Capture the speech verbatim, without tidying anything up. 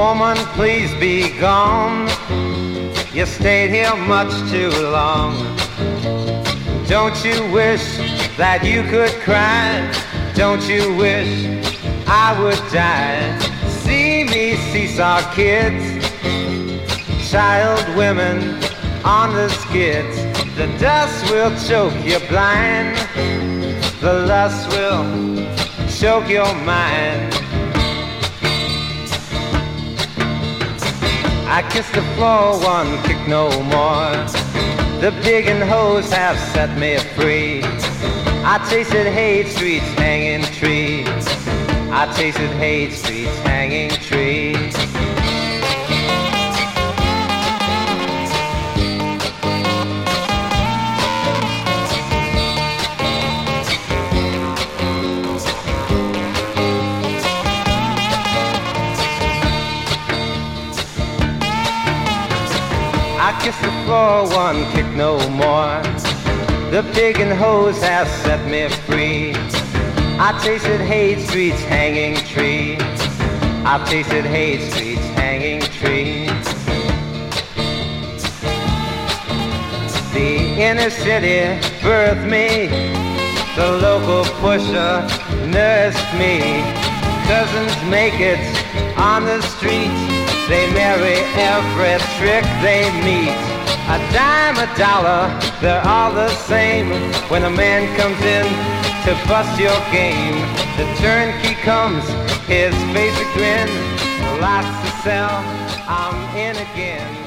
Woman, please be gone. You stayed here much too long. Don't you wish that you could cry? Don't you wish I would die? See me seesaw kids, child women on the skids. The dust will choke you blind, the lust will choke your mind. I kiss the floor, one kick no more. The pig and hose have set me free. I tasted hate streets, hanging trees. I tasted hate streets, hanging trees. I kiss the floor, one kick no more. The pig and hose have set me free. I tasted hate streets, hanging trees. I tasted hate streets, hanging trees. The inner city birthed me. The local pusher nursed me. Cousins make it on the street. They marry every trick they meet. A dime, a dollar, they're all the same. When a man comes in to bust your game, the turnkey comes, his face a grin. Lots to sell, I'm in again.